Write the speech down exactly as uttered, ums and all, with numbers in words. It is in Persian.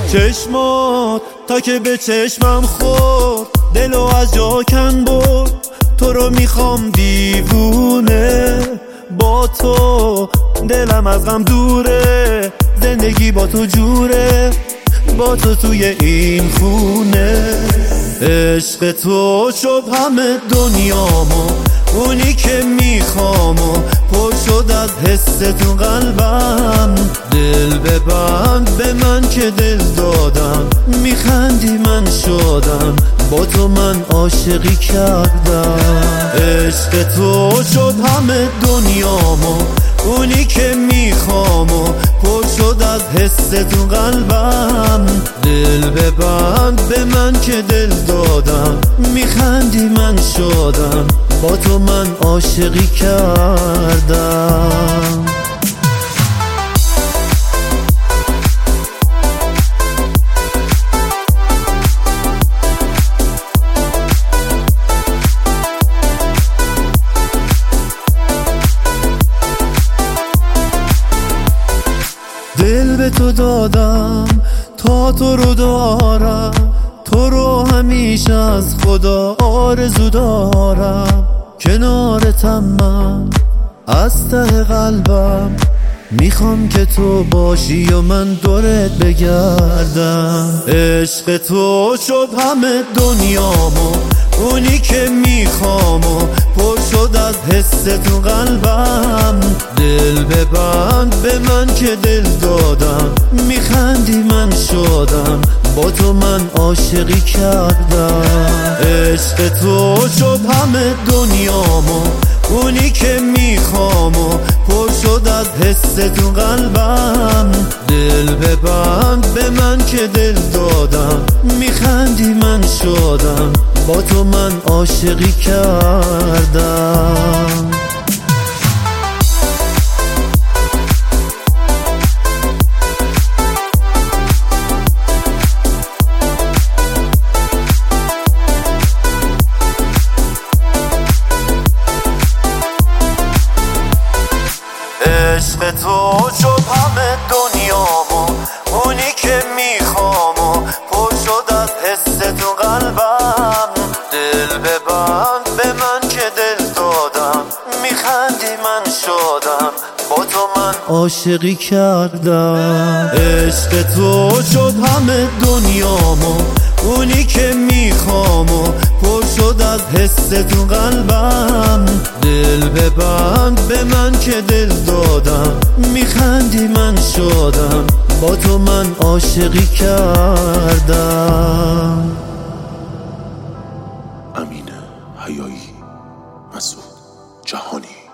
چشمات تا که به چشمم خورد، دلو از جا کن برد. تو رو میخوام دیوونه، با تو دلم از غم دوره. زندگی با تو جوره، با تو توی این خونه. عشق تو شد همه دنیامو، اونی که میخوامو. پر شد از حس تو قلبم، دل ببند به من که دل دادم. میخندی من شدم، با تو من عاشقی کردم. عشق تو شد همه دنیامو، اونی که میخوامو. پر شد از حس تو قلبم، دل ببند به من که دل دادم. میخندی من شدم، با تو من عاشقی کردم. دل به تو دادم تا تو رو دارم، تو رو همیشه از خدا آرزو دارم. کنارتم من از ته قلبم، میخوام که تو باشی و من دورت بگردم. عشق تو شد همه دنیامو، اونی که میخوامو. پر شد از حس تو قلبم، دل ببند به من که دل دادم. میخندی من شدم، با تو من عاشقی کردم. عشق تو شد همه دنیامو، اونی که میخوامو. پر شد از حس تو قلبم، دل ببند به من که دل دادم. میخندی من شدم، با تو من عاشقی کردم. عشق تو شد همه دنیامو، اونی که میخوامو. پر شد از حس تو قلبم، دل ببند به من که دل دادم. میخندی من شدم، با تو من عاشقی کردم. عشق تو شد همه دنیامو، اونی که میخوامو. پر شد از حس تو قلبم، دل ببند به من که دل دادم. میخندی من شدم، با تو من عاشقی کردم. امین حیایی، مسعود جهانی.